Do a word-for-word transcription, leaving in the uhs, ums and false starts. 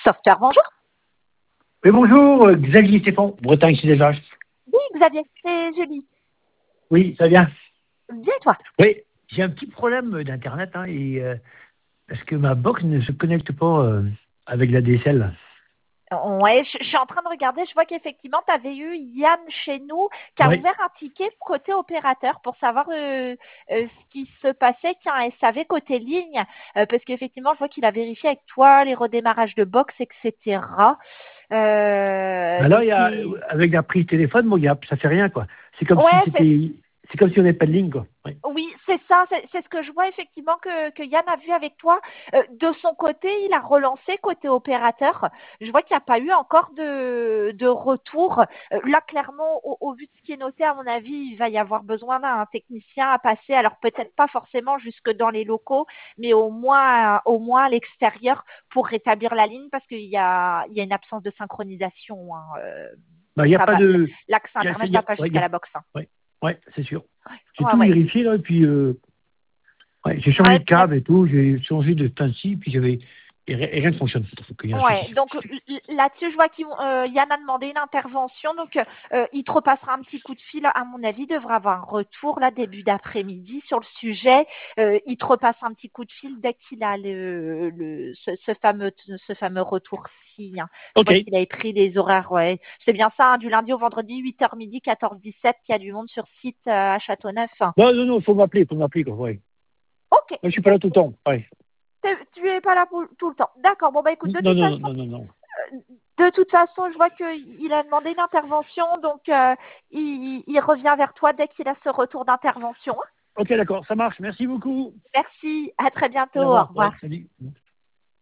Software, bonjour. Oui, bonjour, euh, Xavier Stéphane, Bretagne chez Desvaches. Oui, Xavier, c'est Julie. Oui, ça va bien. Bien, toi? Oui, j'ai un petit problème d'Internet, hein, et, euh, parce que ma box ne se connecte pas euh, avec la D S L. Ouais, je, je suis en train de regarder. Je vois qu'effectivement, tu avais eu Yann chez nous qui a Oui. ouvert un ticket côté opérateur pour savoir euh, euh, ce qui se passait quand S A V côté ligne. Euh, parce qu'effectivement, je vois qu'il a vérifié avec toi les redémarrages de box, et cetera. Euh, Alors, donc, il y a, il... avec la prise téléphone, bon, il y a, ça fait rien, quoi. C'est comme si ouais, c'est c'était, c'est comme si on n'avait pas de ligne, quoi. Oui. Oui, c'est ça, c'est c'est ce que je vois effectivement que, que Yann a vu avec toi. Euh, de son côté, il a relancé côté opérateur. Je vois qu'il n'y a pas eu encore de, de retour. Euh, là, clairement, au, au vu de ce qui est noté, à mon avis, il va y avoir besoin d'un technicien à passer. Alors peut-être pas forcément jusque dans les locaux, mais au moins, au moins à l'extérieur pour rétablir la ligne parce qu'il y a, il y a une absence de synchronisation. Hein. Euh, Bah, il n'y a ça pas va, de, l'axe il y a, Internet il ne y va a- pas ouais, il y jusqu'à a- la box. Hein. ouais, ouais, c'est sûr. J'ai Ouais, tout ouais. vérifié, là, et puis, euh, ouais, j'ai changé Ouais, de puis là, câble et tout, j'ai changé de principe, puis j'avais, et, ri- et rien ne fonctionne. Il faut qu'il y ait un ouais, souci. donc l- l- là-dessus, je vois qu'il euh, Yann a demandé une intervention, donc euh, il te repassera un petit coup de fil. À mon avis, il devra avoir un retour là début d'après-midi sur le sujet. Euh, il te repasse un petit coup de fil dès qu'il a le, le ce, ce fameux ce fameux retour-ci. Hein. Je OK. vois qu'il avait pris les horaires, ouais. C'est bien ça, hein, du lundi au vendredi, huit heures midi, quatorze dix-sept, qu'il y a du monde sur site euh, à Châteauneuf. Non, non, non, il faut m'appeler, il faut m'appeler, quoi, ouais. Ok, Moi, je suis pas là tout le temps, ouais. T'es- tu es pas là pour, tout le temps. D'accord. Bon bah écoute, de Non, toute non, façon. non, non, non, non. De toute façon, je vois qu'il a demandé une intervention, donc euh, il, il revient vers toi dès qu'il a ce retour d'intervention. Ok, d'accord, ça marche. Merci beaucoup. Merci, à très bientôt, Au au revoir. revoir. Ouais, salut.